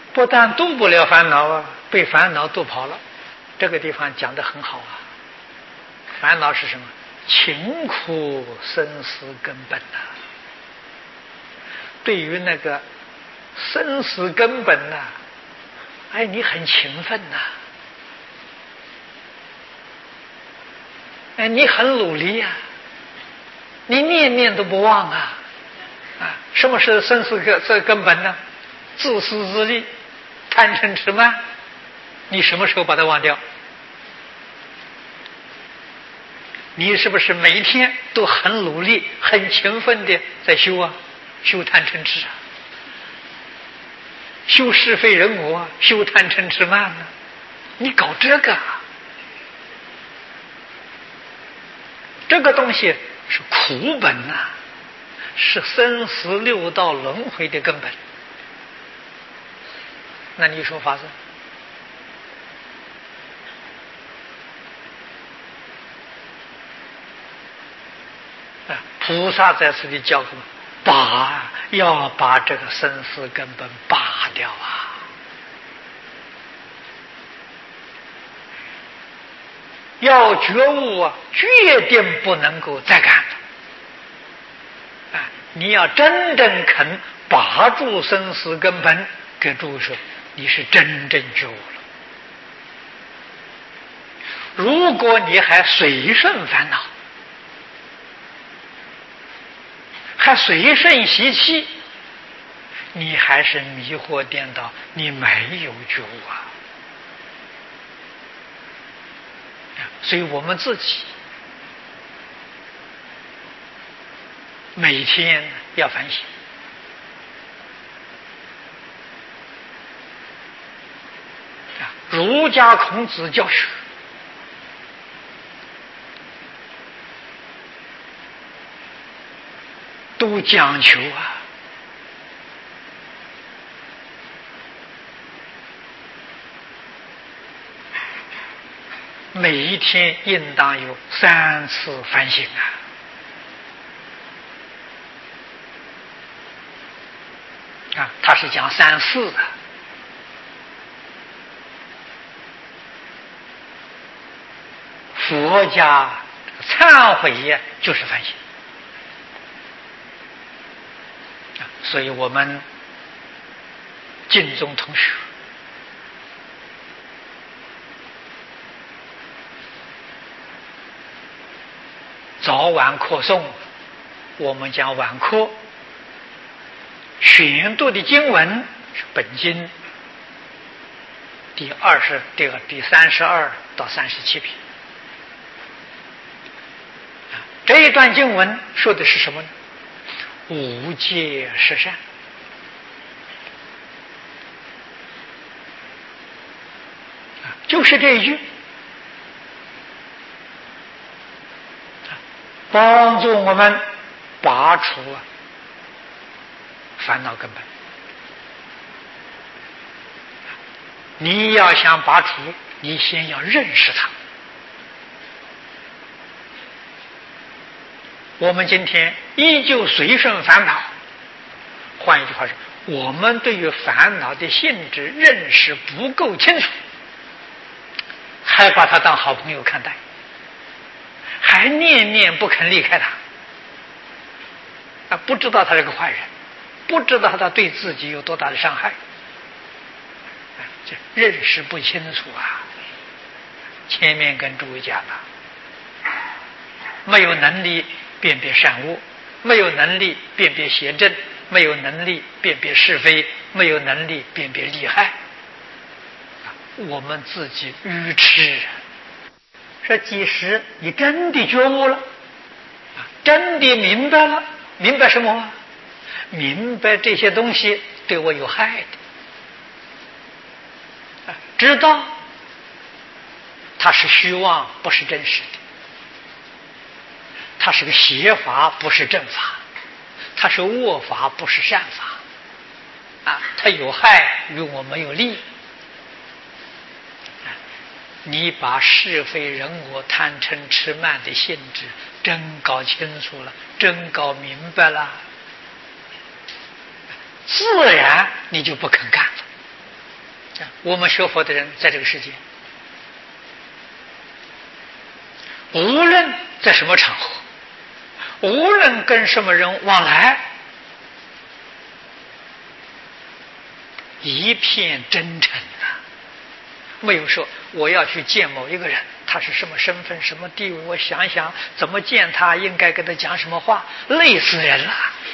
不但渡不了烦恼啊，被烦恼渡跑了。这个地方讲得很好啊。烦恼是什么？情苦生死根本呐。对于那个生死根本呐，哎，你很勤奋呐，哎，你很努力呀，你念念都不忘啊。啊，什么是生死根本呢？自私自利、贪嗔痴慢，你什么时候把它忘掉？你是不是每一天都很努力、很勤奋的在修啊？修贪嗔痴啊，修是非人我啊，修贪嗔痴慢呢？你搞这个啊，这个东西是苦本呐，是生死六道轮回的根本。那你说法子？菩萨在此里教我们要把这个生死根本拔掉啊！要觉悟啊，决定不能够再干了。啊，你要真正肯拔住生死根本，给诸位说，你是真正觉悟了。如果你还随顺烦恼，还随顺习气，你还是迷惑颠倒，你没有觉悟啊。所以我们自己每天要反省。儒家孔子教学都讲求啊，每一天应当有3次反省啊！他是讲3次的。佛家忏悔呀，就是反省。所以我们净宗同学早晚课诵，我们讲晚课选读的经文是本经第32到37篇。这一段经文说的是什么呢？无戒十善。就是这一句，帮助我们拔除烦恼根本。你要想拔除，你先要认识它。我们今天依旧随顺烦恼，换一句话说，我们对于烦恼的性质认识不够清楚，还把它当好朋友看待，还念念不肯离开它，不知道他是个坏人，不知道他对自己有多大的伤害，这认识不清楚啊！前面跟诸位讲了，没有能力辨别善恶，没有能力辨别邪正，没有能力辨别是非，没有能力辨别利害，我们自己愚痴。说即使你真的觉悟了，真的明白了，明白什么？明白这些东西对我有害的，知道它是虚妄，不是真实的，它是个邪法，不是正法，它是恶法，不是善法，它有害，与我没有利。你把是非人我贪嗔痴慢的性质真搞清楚了，真搞明白了，自然你就不肯干了。 我们学佛的人在这个世界，无论在什么场合，无论跟什么人往来，一片真诚啊，没有说我要去见某一个人，他是什么身份什么地位，我想想怎么见他，应该跟他讲什么话，累死人了。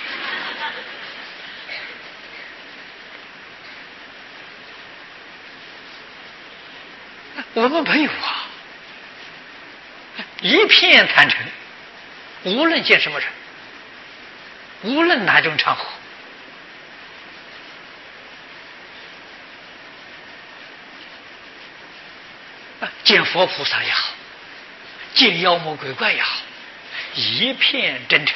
我们没有啊，一片坦诚，无论见什么人，无论哪种场合，见佛菩萨也好，见妖魔鬼怪也好，一片真诚。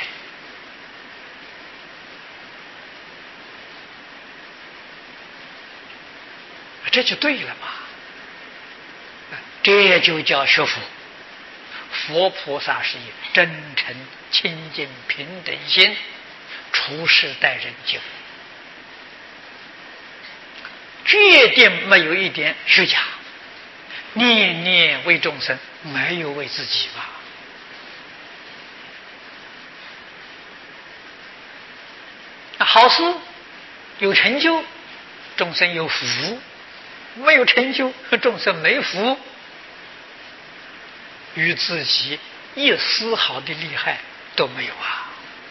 这就对了嘛，这就叫学佛。佛菩萨是以真诚、清净、平等心处事待人接物，决定没有一点虚假，念念为众生，没有为自己吧。好事有成就，众生有福；没有成就，众生没福，与自己一丝毫的利害都没有啊！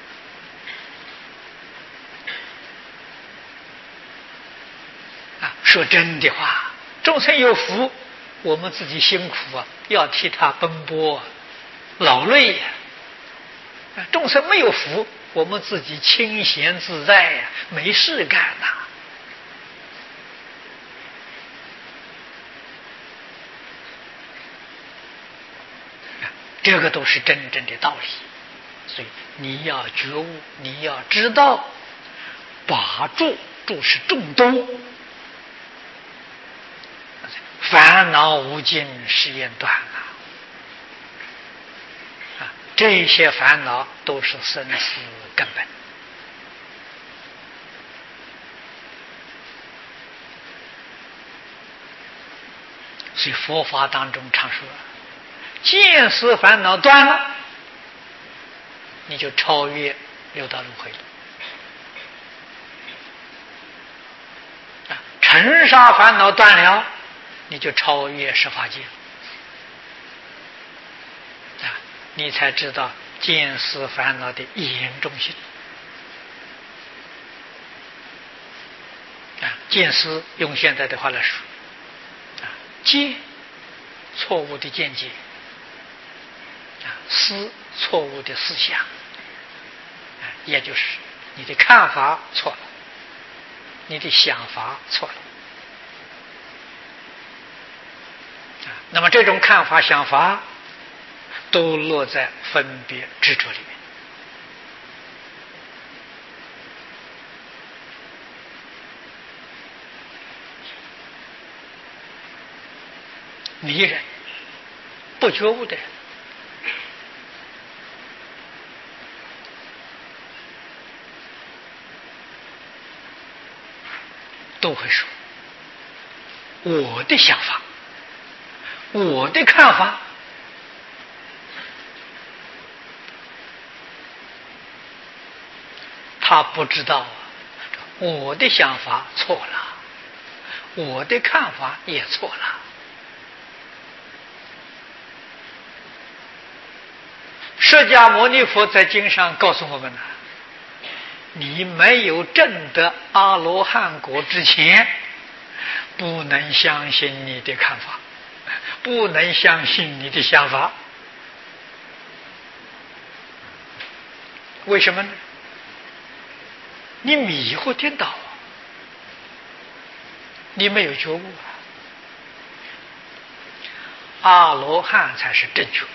说真的话，众生有福，我们自己辛苦啊，要替他奔波劳累呀。众生没有福，我们自己清闲自在呀，没事干呐。这个都是真正的道理，所以你要觉悟，你要知道，把住是众多，烦恼无尽，誓言断啊！这些烦恼都是生死根本。所以佛法当中常说，见思烦恼断了，你就超越六道轮回了。尘沙烦恼断了，你就超越十法界了。你才知道见思烦恼的严重性。见思用现在的话来说，见错误的见解，思错误的思想，也就是你的看法错了，你的想法错了。那么这种看法想法都落在分别执着里面。迷人不觉悟的人，都会说我的想法，我的看法，他不知道我的想法错了，我的看法也错了。释迦牟尼佛在经上告诉我们呢，你没有证得阿罗汉果之前，不能相信你的看法，不能相信你的想法。为什么呢？你迷惑颠倒，你没有觉悟啊！阿罗汉才是正觉，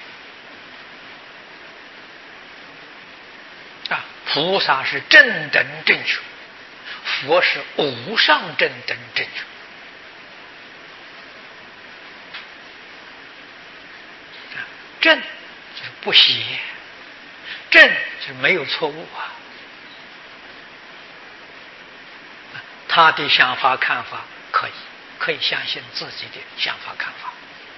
菩萨是正等正觉，佛是无上正等正觉。正就是不邪，正就是没有错误啊。他的想法看法可可以相信自己的想法看法。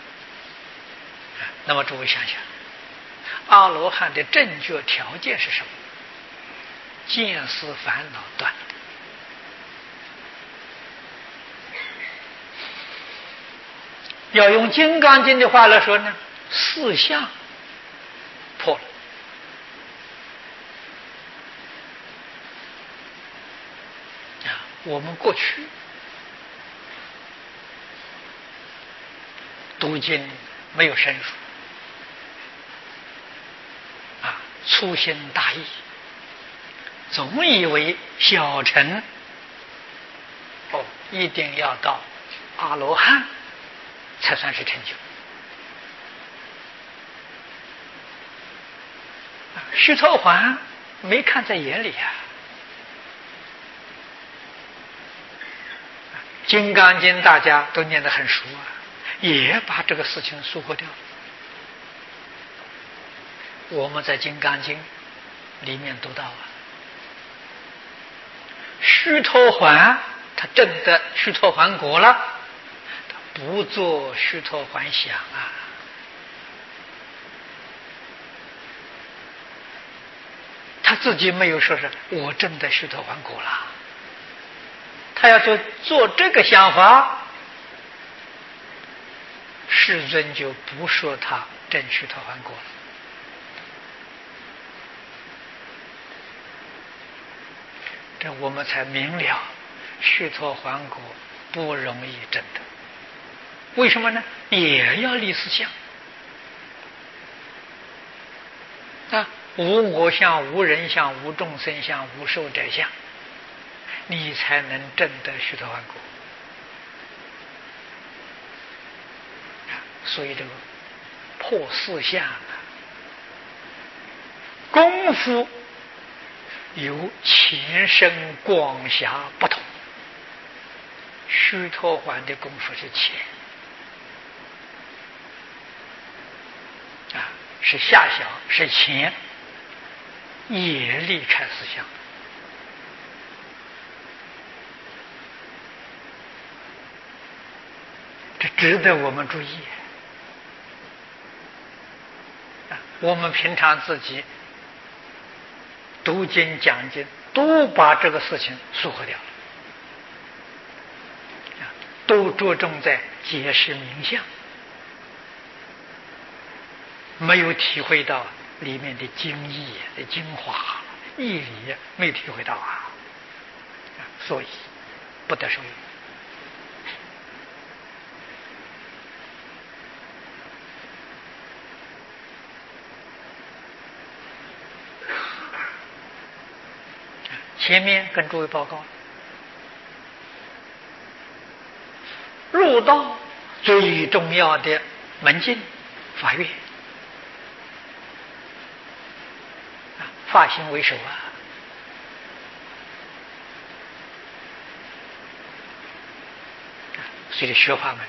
那么诸位想想，阿罗汉的正觉条件是什么？见思烦恼断了。要用《金刚经》的话来说呢，四相破了。我们过去读经没有深入粗心大意，总以为小乘一定要到阿罗汉才算是成就。须陀洹没看在眼里啊。金刚经大家都念得很熟啊，也把这个事情疏忽掉了。我们在金刚经里面读到须陀洹他证得须陀洹果了，他不做须陀洹想啊。他自己没有说是我证得须陀洹果了，他要做这个想法，世尊就不说他证须陀洹果了。这我们才明了须陀洹果不容易证得。为什么呢？也要立四相无我相、无人相、无众生相、无寿者相，你才能证得须陀洹果。所以这个破四相功夫有前生广狭不同。须陀洹的功夫是浅是下小，是浅，也离开四相。这值得我们注意。我们平常自己读经讲经，都把这个事情疏忽掉了，都着重在解释名相，没有体会到里面的精义的精华，义理没有体会到所以不得受用。前面跟诸位报告，入道最重要的门径法院，法行为首所以学法门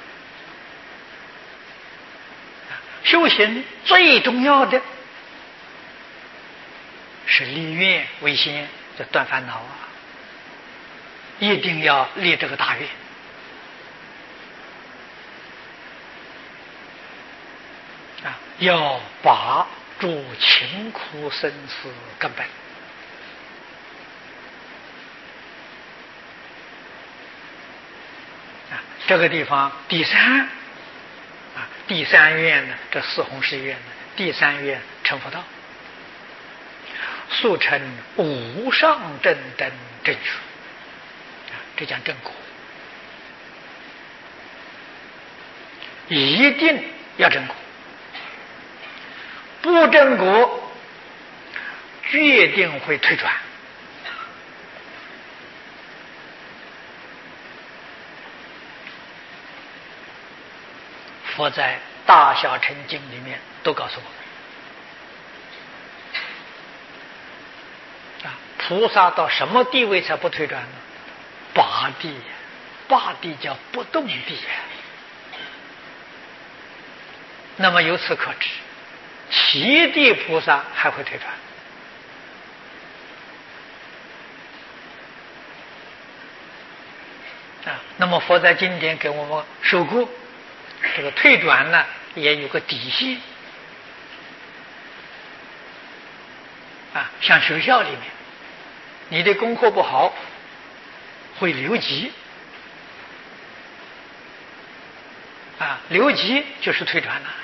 修行最重要的是立愿为先，这断烦恼一定要立这个大愿要把诸勤苦生死根本这个地方第三愿呢，这四弘誓愿呢，第三愿成佛道，速成无上正等正觉，这讲正果，一定要正果，不正果决定会退转。佛在大小乘经里面都告诉我们菩萨到什么地位才不退转呢？八地，八地叫不动地那么由此可知，七地菩萨还会退转那么佛在经典给我们说过，这个退转呢也有个底线啊。像学校里面，你的功课不好，会留级啊，留级就是退转了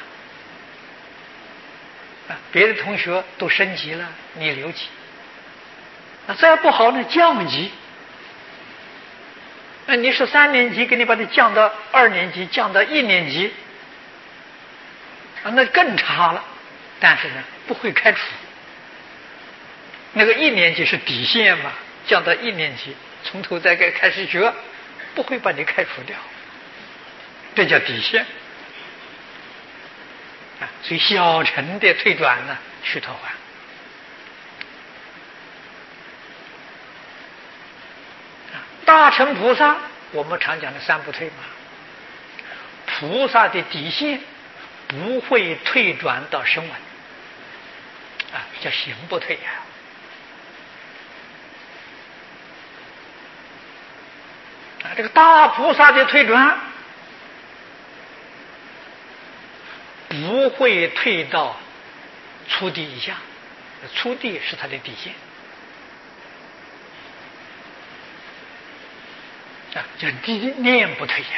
啊。别的同学都升级了，你留级，那再不好呢，降级。那你是3年级，给你把它降到2年级，降到1年级啊，那更差了。但是呢，不会开除。那个1年级是底线嘛，降到1年级，从头再开始学，不会把你开除掉，这叫底线啊。所以小乘的退转呢，须陀洹。大乘菩萨，我们常讲的3不退嘛。菩萨的底线不会退转到声闻啊，叫行不退呀。啊，这个大菩萨的退转不会退到初地以下，初地是他的底线。啊，叫念不退呀！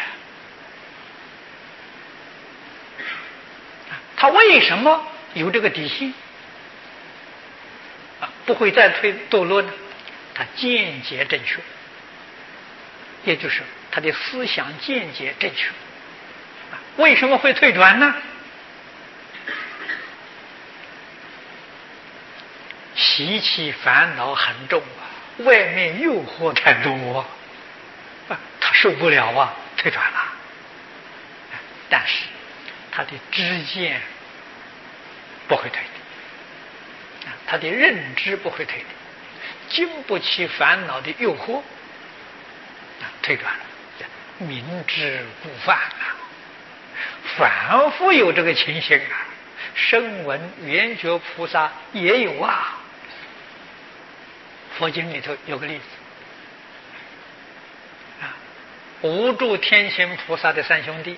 他为什么有这个底线啊？不会再堕落呢？他见解正确，也就是他的思想见解正确。啊，为什么会退转呢？习气烦恼很重啊，外面诱惑太多啊。他受不了啊，退转了。但是他的知见不会退的，他的认知不会退的，经不起烦恼的诱惑，退转了。明知故犯啊，反复有这个情形啊。声闻缘觉菩萨也有啊。佛经里头有个例子。无住天亲菩萨的3兄弟，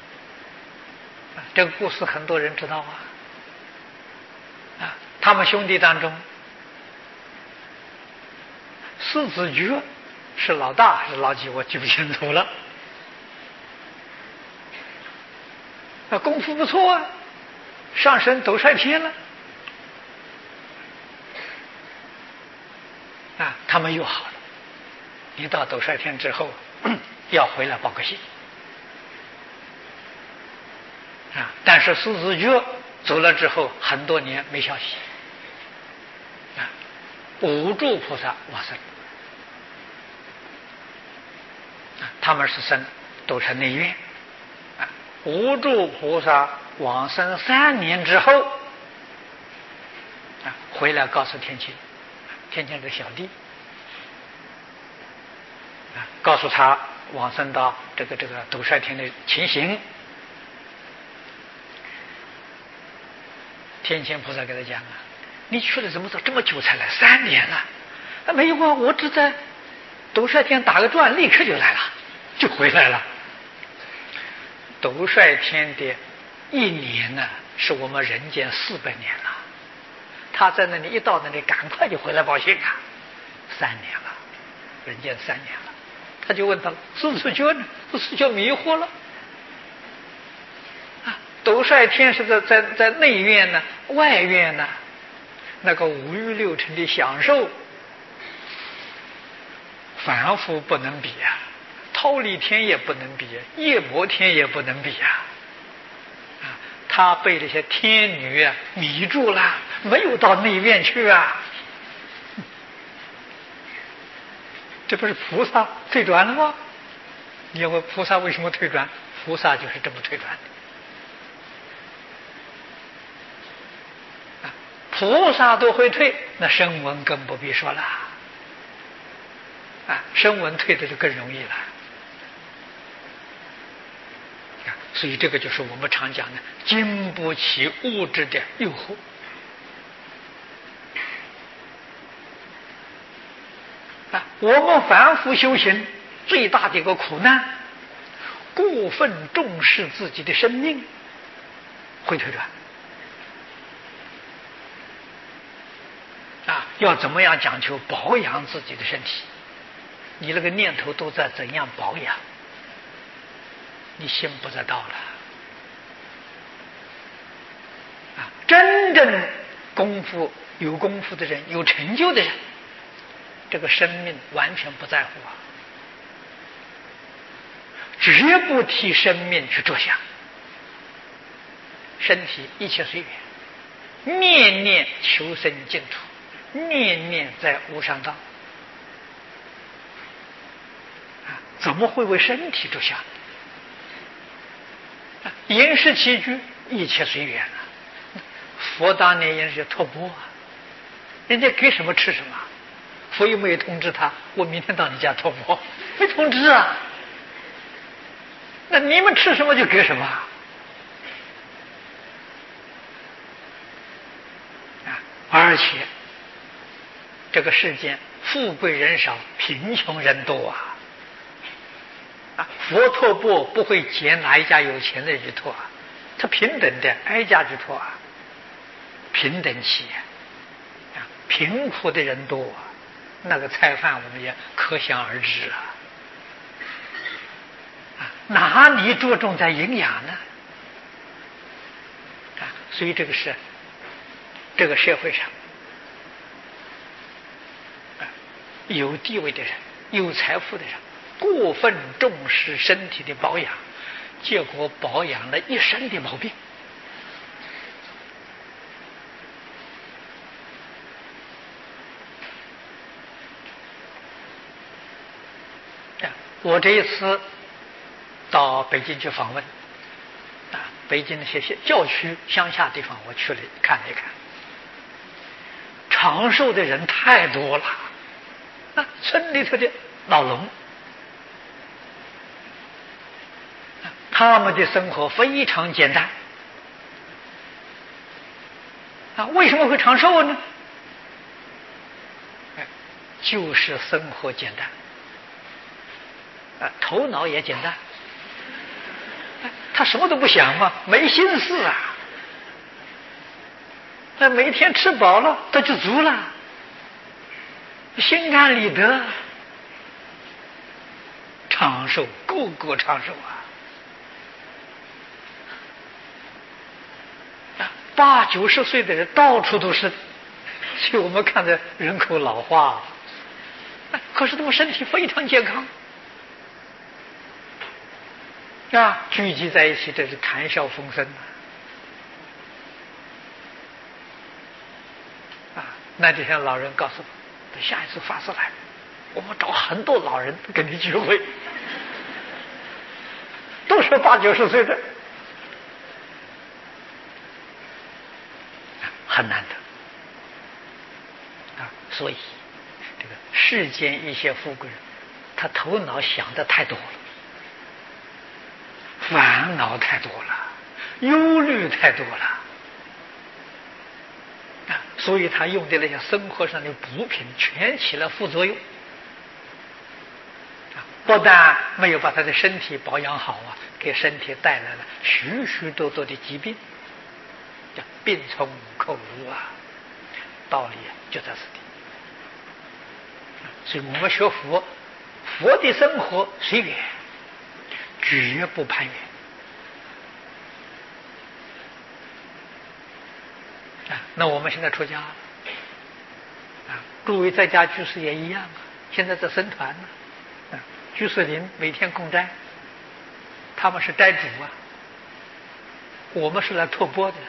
这个故事很多人知道啊。他们兄弟当中，狮子觉是老大还是老几，我记不清楚了。功夫不错啊，上升斗率天了。啊，他们又好了。一到斗率天之后，要回来报个信啊！但是狮子觉走了之后，很多年没消息啊。无住菩萨往生啊，他们是生斗率内院啊。无住菩萨往生3年之后啊，回来告诉天亲，天亲的小弟啊，告诉他往生到这个斗率天的情形。天亲菩萨给他讲啊，你去了怎么这么久才来？3年了。没有啊，我只在斗率天打个转，立刻就来了，就回来了。斗率天的1年呢，是我们人间400年了。他在那里一到那里，赶快就回来报信啊。3年了，人间3年了。他就问他狮子觉呢？狮子觉迷惑了啊！斗率天是在内院呢，外院呢，那个5欲6尘的享受，凡夫不能比啊，忉利天也不能比，夜摩天也不能比啊！他被这些天女啊迷住了，没有到内院去啊！这不是菩萨退转了吗？你要问菩萨为什么退转？菩萨就是这么退转的。菩萨都会退，那声闻更不必说了。声闻退的就更容易了。所以这个就是我们常讲的，经不起物质的诱惑。我们凡夫修行最大的一个苦难，过分重视自己的生命，会退转。要怎么样讲求保养自己的身体？你那个念头都在怎样保养，你心不在道了。真正有功夫的人，有成就的人，这个生命完全不在乎绝不替生命去着想，身体一切随缘，念念求生净土，念念在无上道。怎么会为身体着想？饮食起居一切随缘佛当年也是托钵人家给什么吃什么，佛又没有通知他，我明天到你家托钵，没通知啊。那你们吃什么就给什么而且这个世间富贵人少，贫穷人多佛托钵不会捡哪一家有钱的人去托他平等的挨家去托平等起贫苦的人多那个菜饭我们也可想而知哪里着重在营养呢？所以这个是这个社会上有地位的人，有财富的人，过分重视身体的保养，结果保养了一身的毛病。我这一次到北京去访问北京那些郊区乡下地方我去了看了一看，长寿的人太多了村里头的老农他们的生活非常简单为什么会长寿呢？就是生活简单头脑也简单他什么都不想嘛，没心思那每天吃饱了他就足了，心安理得，长寿，个个长寿80、90岁的人到处都是，所以我们看着人口老化可是他们身体非常健康聚集在一起，这是谈笑风生那天老人告诉我，下一次法师来，我们找很多老人跟你聚会，都是80、90岁的，很难得所以这个世间一些富贵人，他头脑想的太多了，烦恼太多了，忧虑太多了所以他用的那些生活上的补品全起了副作用不但没有把他的身体保养好给身体带来了许许多多的疾病，叫病从口入道理就在此地。所以我们学佛，佛的生活随缘，绝不攀缘那我们现在出家了诸位在家居士也一样现在在僧团居士林每天供斋，他们是斋主我们是来托钵的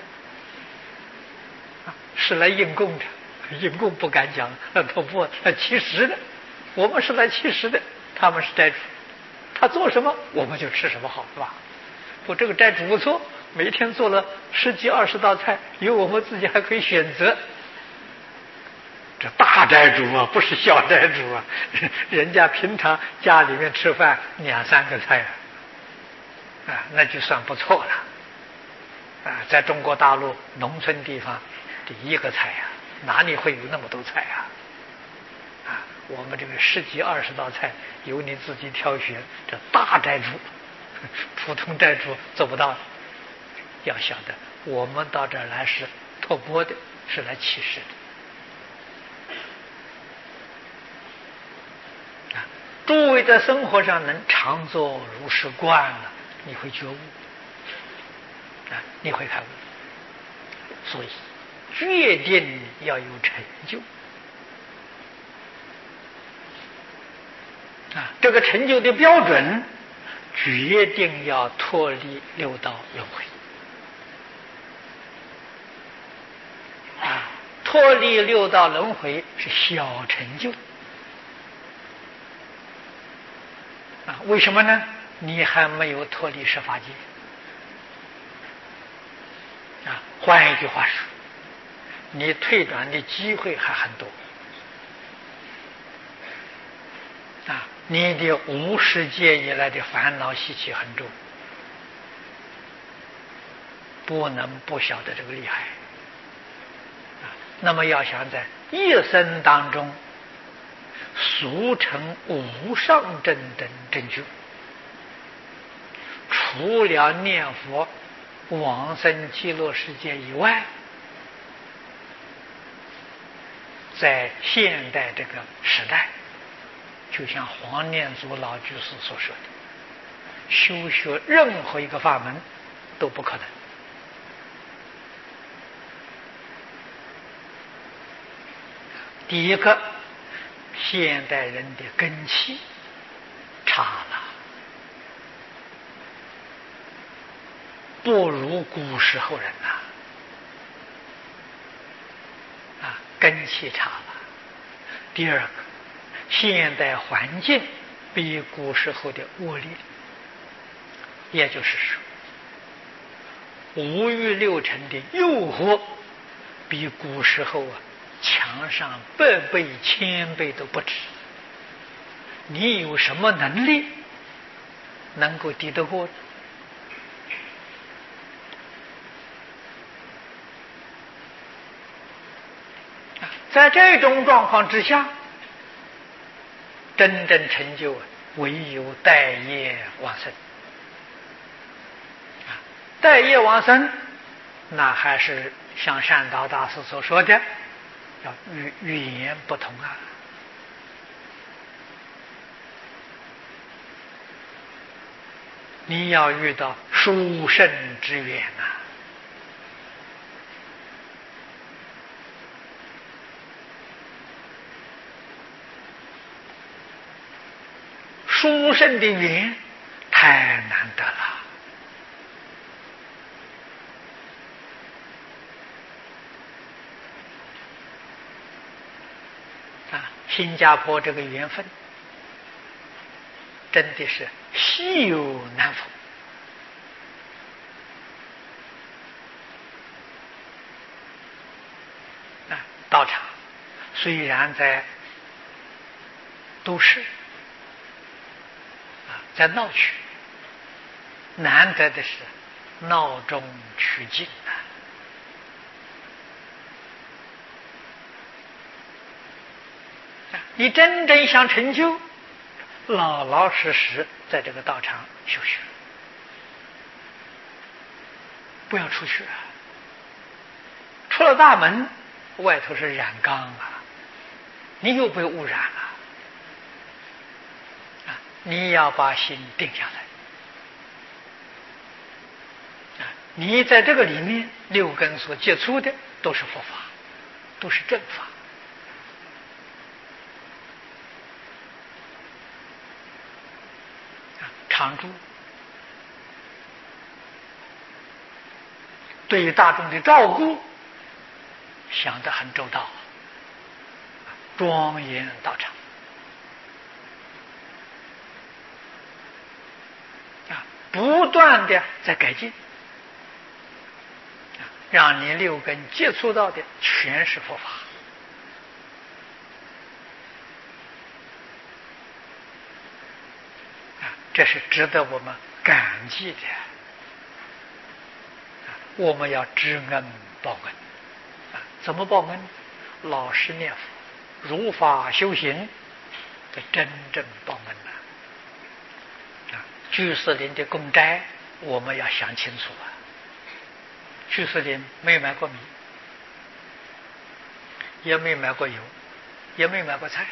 是来应供的，应供不敢讲托钵乞食的，我们是来乞食的，他们是斋主，他做什么我们就吃什么，好是吧？我这个斋主不错，每天做了10几20道菜，有我们自己还可以选择。这大斋主不是小斋主人家平常家里面吃饭2、3个菜那就算不错了在中国大陆农村地方第1个菜哪里会有那么多菜我们这个10几20道菜由你自己挑选，这大斋主，普通斋主做不到。要晓得，我们到这儿来是托钵的，是来乞食的。诸位在生活上能常做如是惯了，你会觉悟你会开悟。所以决定要有成就这个成就的标准决定要脱离六道轮回脱离六道轮回是小成就为什么呢？你还没有脱离十法界换一句话说，你退转的机会还很多你的无始界以来的烦恼习气很重，不能不晓得这个厉害那么要想在一生当中速成无上正等正觉，除了念佛往生极乐世界以外，在现代这个时代，就像黄念祖老居士所说的，修学任何一个法门都不可能。第一个，现代人的根气差了，不如古时候人根气差了。第二个，现代环境比古时候的恶劣，也就是说，五欲六尘的诱惑比古时候强上100倍、1000倍都不止。你有什么能力能够抵得过？在这种状况之下，真正成就唯有待业往生待业往生，那还是像善导大师所说的，要语言不同你要遇到殊胜之缘殊胜的缘太难得了新加坡这个缘分真的是稀有难逢道场虽然在都市在闹区，难得的是闹中取静你真正想成就，老老实实在这个道场修学，不要出去出了大门，外头是染缸你又被污染了你要把心定下来你在这个里面六根所接触的都是佛法，都是正法常住对于大众的照顾想得很周到，庄严道场不断的在改进让你六根接触到的全是佛法这是值得我们感激的我们要知恩报恩怎么报恩？老实念佛，如法修行， 这真正报恩了。居士林的公斋，我们要想清楚啊。居士林没有买过米，也没有买过油，也没有买过菜。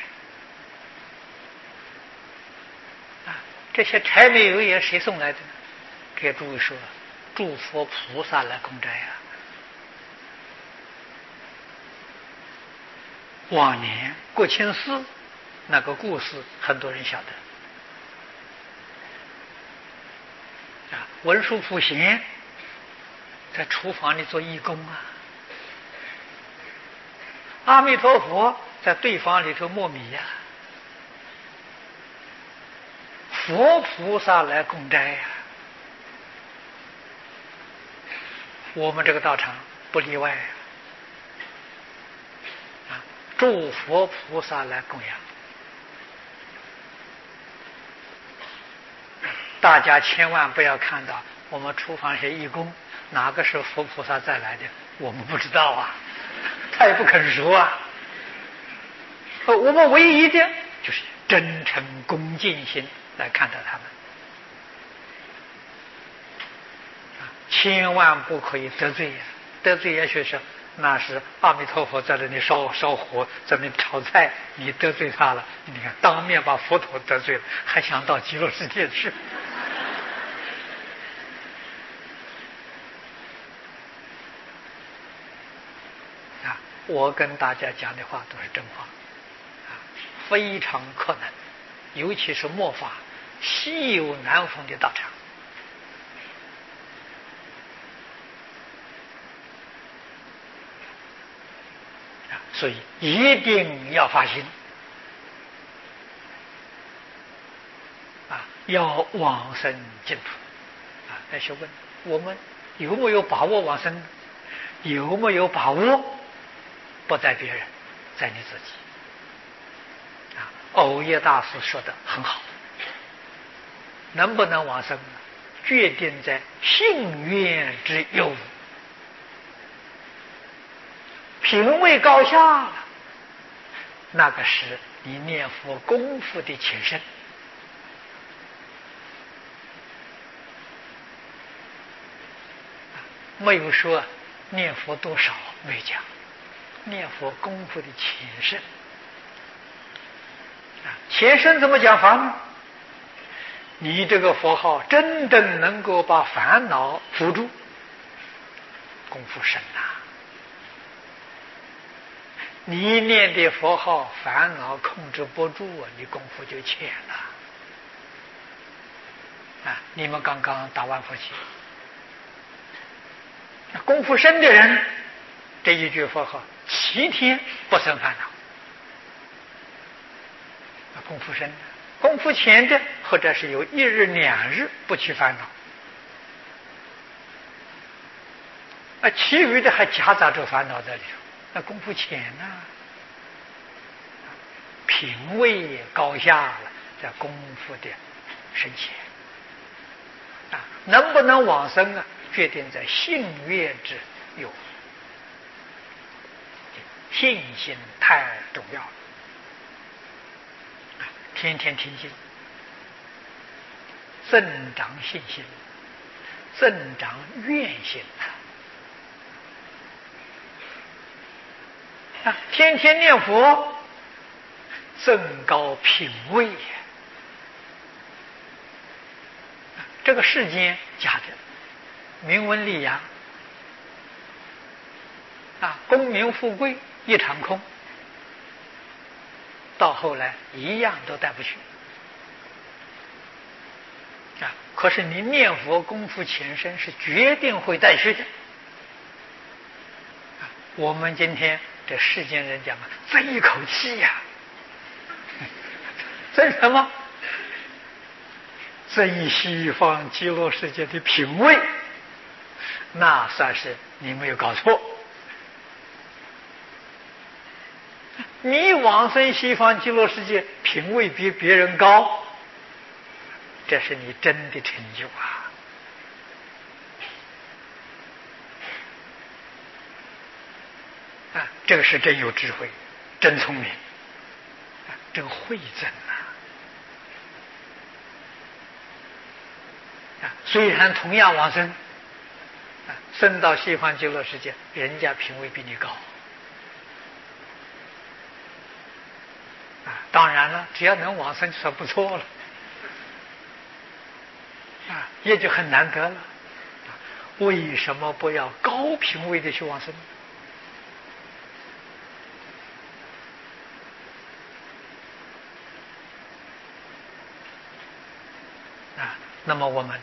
这些柴米油盐谁送来的呢？给诸位说，诸佛菩萨来供斋啊。往年国清寺那个故事，很多人晓得。文殊普贤在厨房里做义工啊，阿弥陀佛在对方里头磨米呀，佛菩萨来供斋呀，我们这个道场不例外啊，诸佛菩萨来供养。大家千万不要看到我们厨房些义工哪个是佛菩萨再来的，我们不知道啊，他也不肯说啊。我们唯一的就是真诚恭敬心来看待他们，千万不可以得罪呀！得罪也许是那是阿弥陀佛在这里烧火，在那里炒菜，你得罪他了，你看当面把佛陀得罪了，还想到极乐世界去？我跟大家讲的话都是真话，非常困难，尤其是末法稀有难逢的道场。所以一定要发心要往生净土那学问，我们有没有把握往生？有没有把握？不在别人，在你自己藕叶大师说的很好，能不能往生决定在信愿之有，品位高下了，那个是你念佛功夫的前身。没有说念佛多少，没讲念佛功夫的前身。前身怎么讲法呢？你这个佛号真正能够把烦恼扶住，功夫深呐。你念的佛号烦恼控制不住你功夫就浅了你们刚刚打完佛七，功夫深的人，这一句佛号7天不生烦恼。功夫深的，功夫浅的，或者是有1日2日不起烦恼，其余的还夹杂着烦恼在里头，那功夫浅品位高下了，在功夫的深浅能不能往生决定在信愿之有，信心太重要了。天天听经，增长信心，增长愿心天天念佛，增高品位这个世间假的，名闻利养功名富贵一场空，到后来一样都带不去可是你念佛功夫前身是决定会带去的我们今天这世间人讲争一口气争什么？争西方极乐世界的品位，那算是你没有搞错。你往生西方极乐世界，品位比别人高，这是你真的成就这个是真有智慧，真聪明，真慧真虽然同样往生，生到西方极乐世界，人家品位比你高。当然了，只要能往生就算不错了，也就很难得了。为什么不要高品位的去往生？那么我们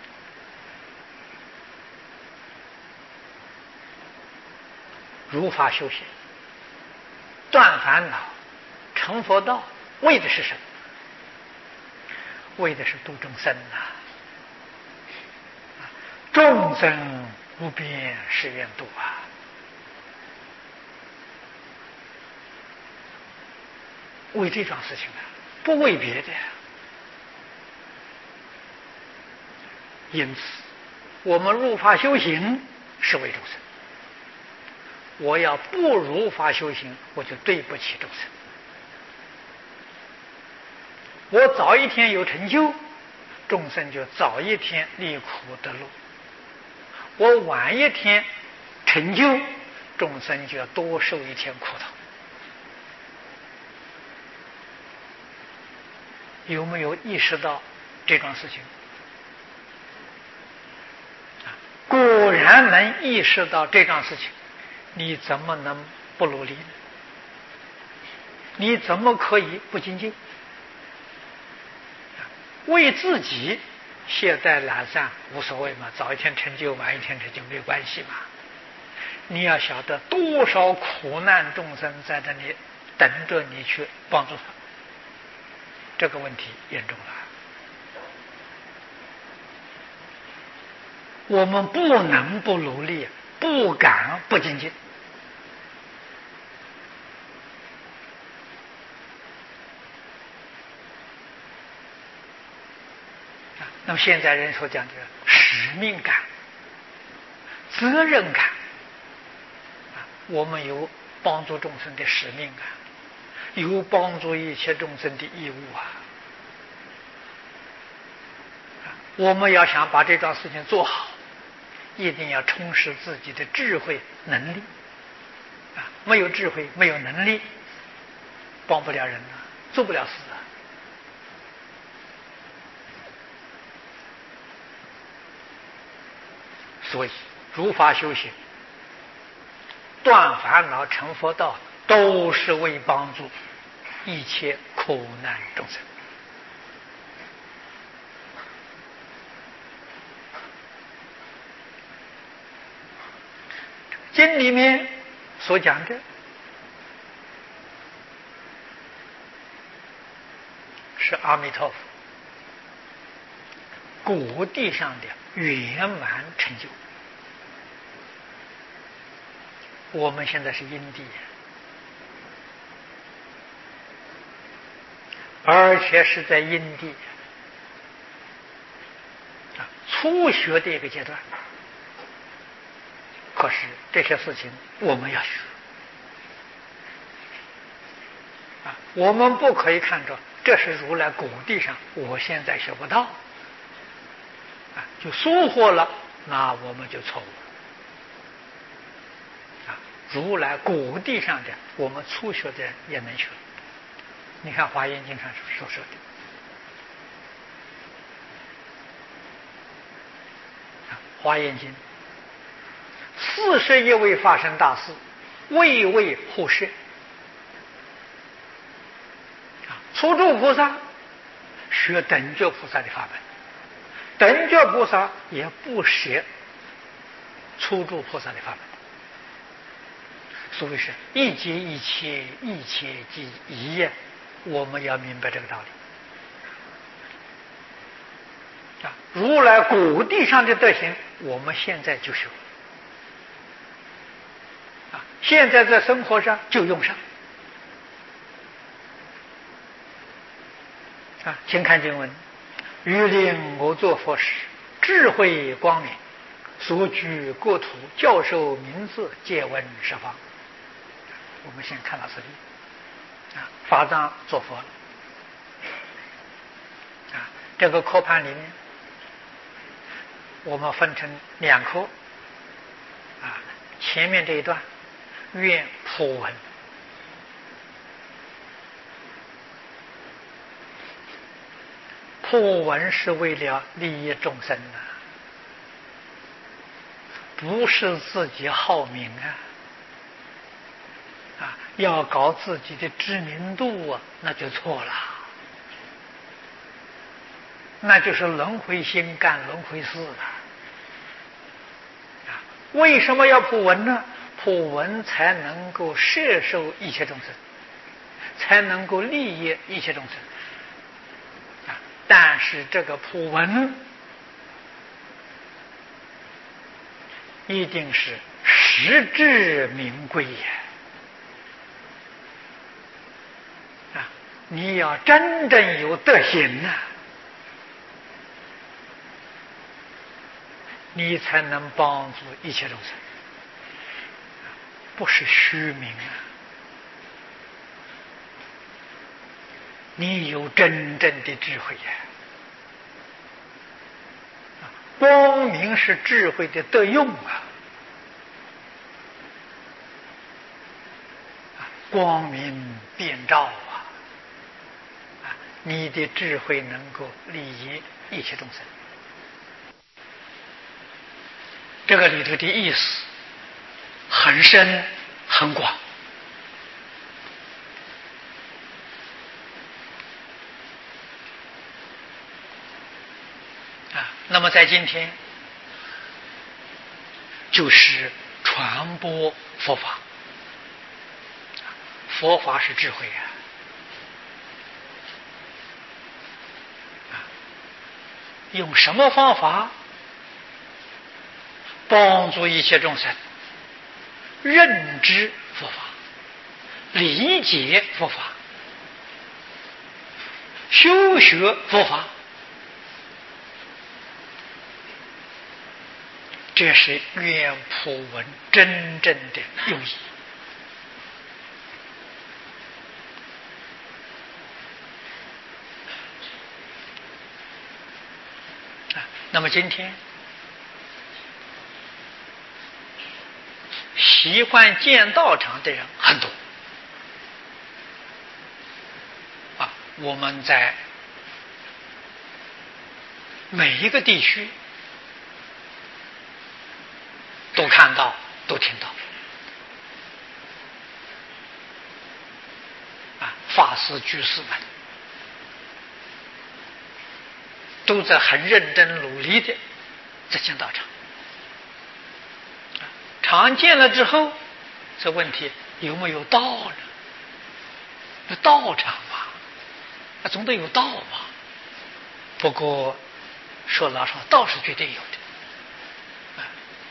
如法修行，断烦恼，成佛道，为的是什么？为的是度众生呐！众生无边誓愿度啊！为这桩事情啊，不为别的。因此，我们入法修行是为众生。我要不如法修行，我就对不起众生。我早一天有成就，众生就早一天离苦得乐；我晚一天成就，众生就要多受一天苦头。有没有意识到这桩事情？果然能意识到这桩事情，你怎么能不努力呢？你怎么可以不精进？为自己懈怠懒散无所谓嘛，早一天成就晚一天成就没有关系嘛。你要晓得多少苦难众生在这里等着你去帮助他，这个问题严重了。我们不能不努力，不敢不精进。那么现在人所讲的使命感、责任感，我们有帮助众生的使命感，有帮助一切众生的义务啊！我们要想把这桩事情做好，一定要充实自己的智慧能力没有智慧，没有能力，帮不了人做不了事啊！所以如法修行，断烦恼成佛道，都是为帮助一切苦难众生。经里面所讲的是阿弥陀佛果地上的圆满成就。我们现在是因地，而且是在因地初学的一个阶段。可是这些事情我们要学我们不可以看着这是如来果地上，我现在学不到就疏忽了，那我们就错误如来果地上的，我们初学的人也能学。你看《华严经》上所说的华严经41位法身大士，位位护摄初住菩萨学等觉菩萨的法门，等觉菩萨也不学初住菩萨的法门。所谓是一切一切，一切即一，我们要明白这个道理如来果地上的德行，我们现在就学现在在生活上就用上请看经文：欲令我作佛时，智慧光明，所居国土，教授名字，借问十方。我们先看到这里法藏做佛了这个课盘里面我们分成2课啊，前面这一段愿普闻，普闻是为了利益众生的，不是自己好名啊，要搞自己的知名度啊，那就错了，那就是轮回心干轮回事了。为什么要普闻呢？普闻才能够摄受一切众生，才能够利益一切众生。但是这个普闻一定是实至名归呀！你要真正有德行呐，你才能帮助一切众生，不是虚名啊！你有真正的智慧呀！光明是智慧的德用啊！光明遍照啊！你的智慧能够利益一切众生。这个里头的意思很深很广啊。那么在今天就是传播佛法，佛法是智慧啊，用什么方法帮助一切众生认知佛法、理解佛法、修学佛法，这是愿普闻真正的用意啊。那么今天习惯见道场的人很多啊，我们在每一个地区都看到都听到啊，法师居士们都在很认真努力的在见道场。常见了之后，这问题有没有道呢？那道场嘛，那总得有道嘛。不过说老实话，道是绝对有的，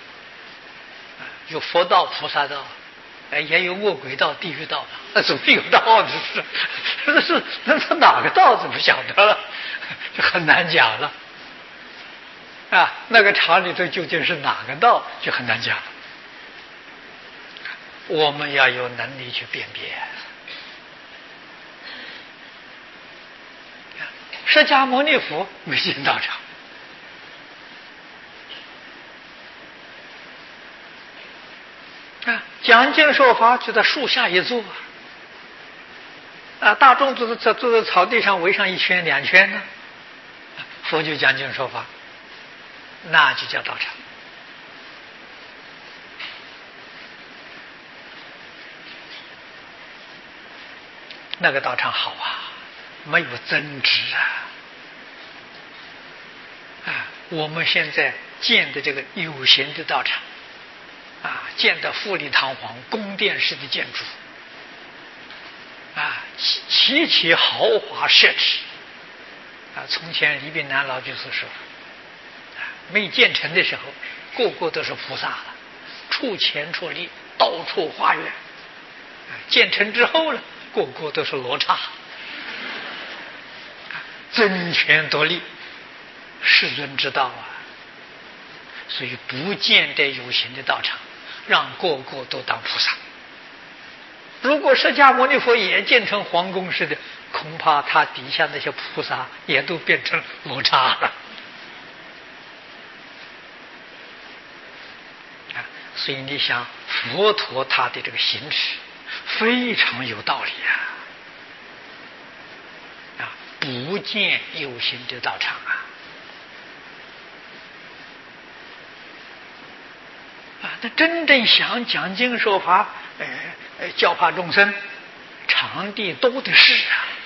有佛道、菩萨道，也有恶鬼道、地狱道嘛，那总是有道的是，那是哪个道怎么晓得了？就很难讲了啊。那个场里头究竟是哪个道，就很难讲了。我们要有能力去辨别。释迦牟尼佛没进道场啊，讲经说法就在树下一坐啊，大众坐在草地上围上1圈2圈呢，佛就讲经说法，那就叫道场。那个道场好啊，没有增值啊！我们现在建的这个有形的道场啊，建的富丽堂皇、宫殿式的建筑啊，极豪华设置啊。从前李炳南老居士说，没建成的时候，个个都是菩萨了，处前处立，到处花园。建成之后呢，个个都是罗刹，争权夺利，世尊之道啊！所以不建这有形的道场，让个个都当菩萨。如果释迦牟尼佛也建成皇宫似的，恐怕他底下那些菩萨也都变成罗刹了所以你想，佛陀他的这个行持非常有道理不见有形的道场那真正想讲经说法，教化众生，场地多的是